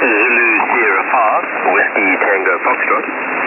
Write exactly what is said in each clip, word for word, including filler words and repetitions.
Zulu Sierra five, Whiskey Tango Foxtrot.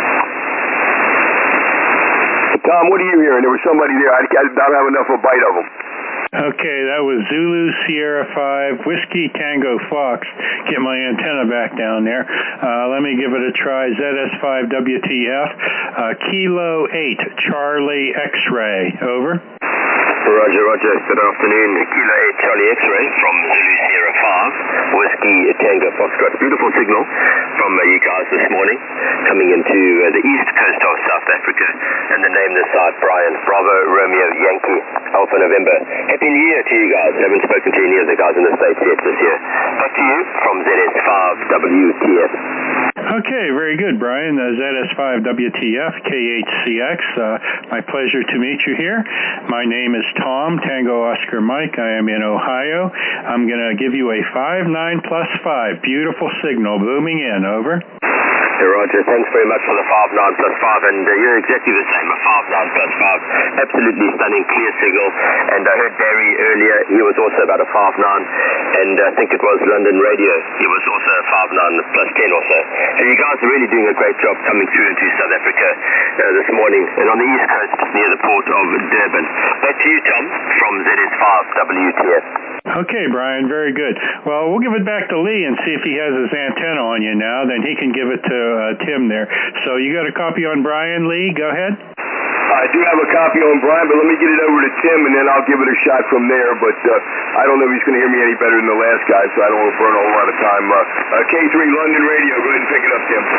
Tom, what are you hearing? There was somebody there. I, I don't have enough of a bite of them. Okay, that was Zulu Sierra five, Whiskey Tango Fox. Get my antenna back down there. Uh, let me give it a try. Z S five W T F, uh, Kilo eight, Charlie X-Ray. Over. Roger, roger. Good afternoon. Kilo eight, Charlie X-Ray from Zulu Sierra five, Whiskey Tango Foxtrot. Beautiful signal from uh, you guys this morning, coming into uh, the east coast of South Africa. And the name of the site, Brian, Bravo, Romeo, Yankee, Alpha November. Happy New Year to you guys. I haven't spoken to any of the guys in the States yet this year. Back to you from Z S five W T F. Okay, very good, Brian. Uh, Z S five W T F, K H C X. Uh, my pleasure to meet you here. My name is Tom, Tango Oscar Mike. I am in Ohio. I'm going to give you a five nine plus five. Beautiful signal booming in. Over. Hey, Roger, thanks very much for the five nine plus five, and uh, you're exactly the same, a five nine plus five. Absolutely stunning, clear signal. And I heard Barry earlier, he was also about a five nine, and I think it was London Radio, he was also a five nine plus ten or so. So you guys are really doing a great job coming through into South Africa uh, this morning, and on the east coast near the port of Durban. Back to you, Tom, from Z S five W T F. Okay, Brian, very good. Well, we'll give it back to Lee and see if he has his antenna on you now. Then he can give it to uh, Tim there. So you got a copy on Brian, Lee? Go ahead. I do have a copy on Brian, but let me get it over to Tim, and then I'll give it a shot from there. But uh, I don't know if he's going to hear me any better than the last guy, so I don't want to burn a whole lot of time. Uh, uh, K three London Radio, go ahead and pick it up, Tim.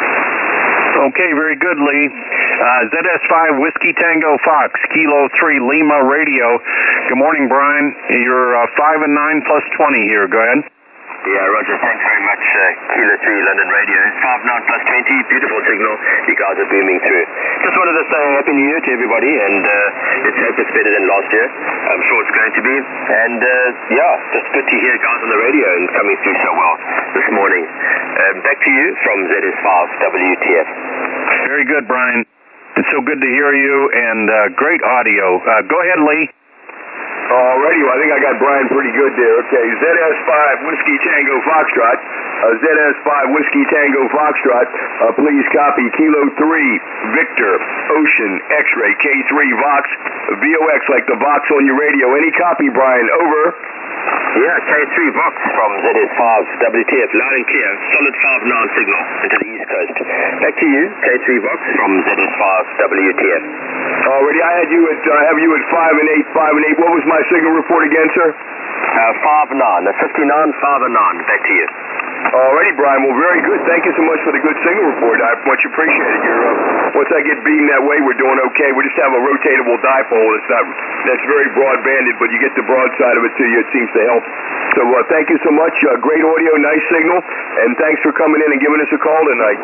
Okay, very good, Lee. Uh, Z S five Whiskey Tango Fox, Kilo three Lima Radio. Good morning, Brian. You're uh, five and nine plus twenty here. Go ahead. Yeah, Roger, thanks very much, uh, Kilo three London Radio. five nine plus twenty, beautiful signal. You guys are booming through. Just wanted to say Happy New Year to everybody, and uh, let's hope it's better than last year. I'm sure it's going to be. And uh, yeah, just good to hear guys on the radio and coming through so well this morning. Um, back to you from Z S five W T F. Very good, Brian. It's so good to hear you, and uh, great audio. Uh, go ahead, Lee. Alrighty, well, I think I got Brian pretty good there. Okay, Z S five Whiskey Tango Foxtrot. Uh, Z S five Whiskey Tango Foxtrot. Uh, please copy Kilo three Victor Ocean X-Ray K three Vox V O X like the Vox on your radio. Any copy, Brian? Over. Yeah, K three Vox from Z S five W T F, loud and clear, solid five nine signal into the east coast. Back to you, K three Vox from Z S five W T F. Already, I had you at, I have you at five and eight, five and eight. What was my signal report again, sir? Uh, five nine, the fifty-nine, five and nine. Back to you. Alrighty, Brian. Well, very good. Thank you so much for the good signal report. I much appreciate it. You're, uh, once I get beamed that way, we're doing okay. We just have a rotatable dipole. It's not that's very broad banded, but you get the broad side of it to you. It seems to help. So uh, thank you so much. Uh, great audio, nice signal, and thanks for coming in and giving us a call tonight.